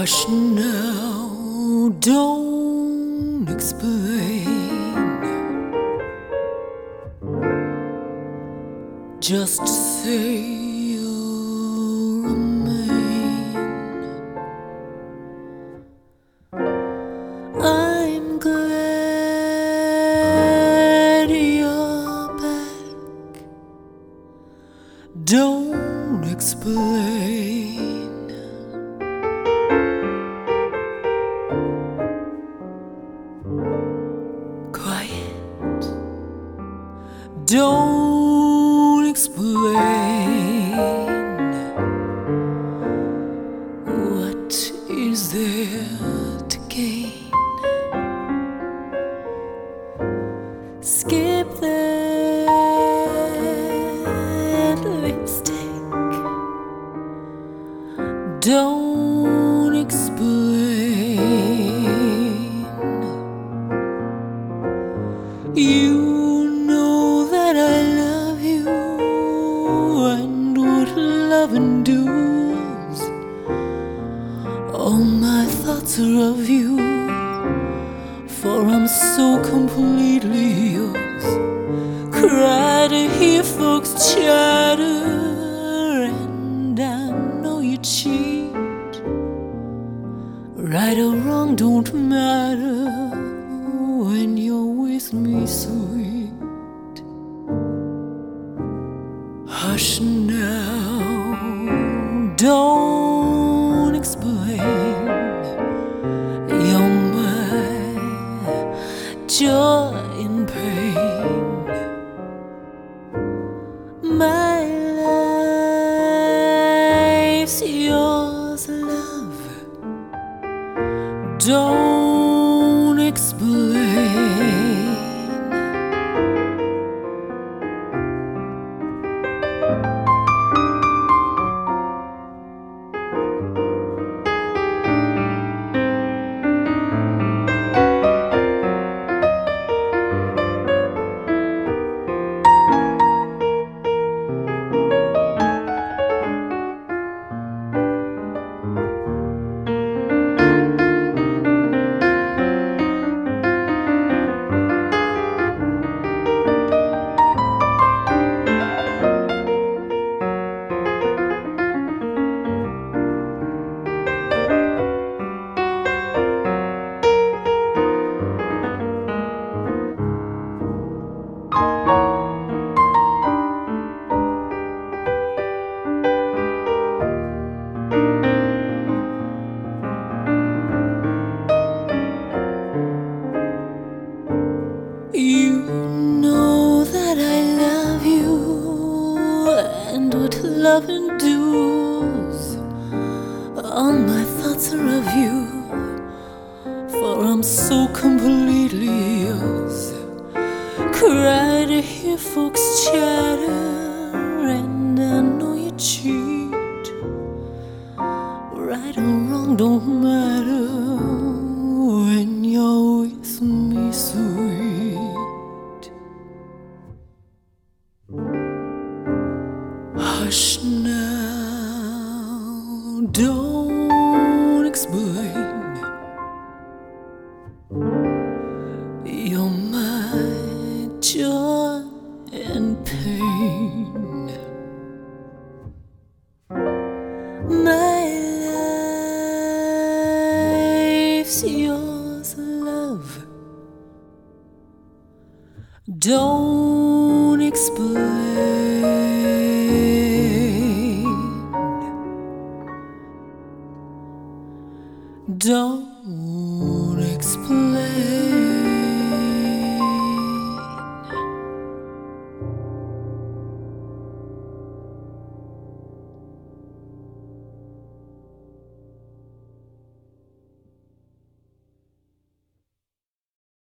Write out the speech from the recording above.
Hush now, don't explain. Just say you'll remain. I'm glad you're back. Don't explain. Quiet. Don't explain. What is there to gain? Skip that lipstick. Don't explain. You know that I love you, and what loving does. All my thoughts are of you, for I'm so completely yours. Cry to hear folks chatter, and I know you cheat. Right or wrong don't matter when you're with me, sweet. Hush now, don't explain. You're my joy in pain. My life's yours, love. Don't explain. You know that I love you, and what loving does. All my thoughts are of you, for I'm so completely yours. Cry to hear folks chatter, and I know you cheat. Right or wrong don't matter when you're with me, sweet. Hush now, don't explain. You're my joy and pain. My life's yours, love. Don't explain.